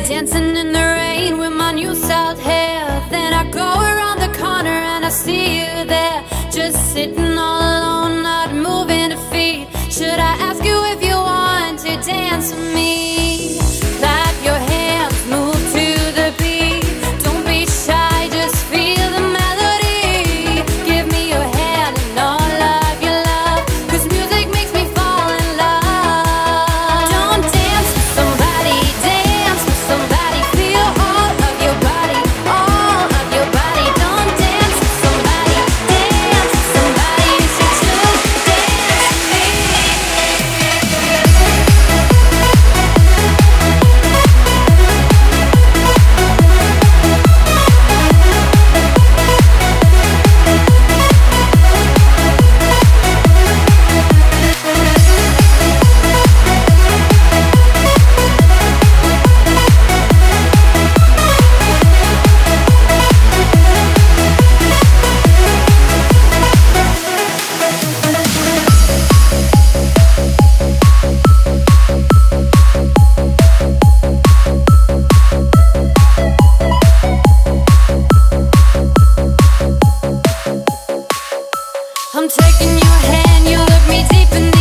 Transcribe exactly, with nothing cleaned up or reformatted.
dancing in the rain with my new styled hair. Then I go around the corner and I see you there, just sitting all alone, not moving a feet. Should I ask you if you want to dance with me? Clap your hands, move to the beat. Don't be shy, just feel the melody. Give me your hand and all of your love, 'cause music makes me fall in love. Don't dance with somebody, dance with somebody. Feel all of your body, all of your body. Don't dance with somebody, dance with somebody. You should just dance with me. I'm taking your hand, you look me deep in